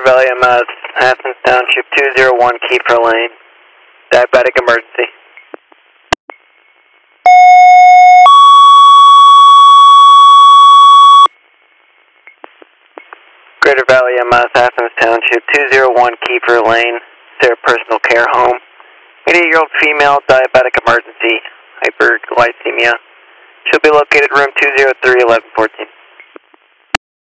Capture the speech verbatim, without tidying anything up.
Valley, M S, Athens Township, two zero one Kiefer Lane. Diabetic emergency. Greater Valley, M S, Athens Township, two zero one Kiefer Lane, Sarah Personal Care Home. eighty-eight-year-old female, diabetic emergency, hyperglycemia. She'll be located room two zero three, eleven fourteen.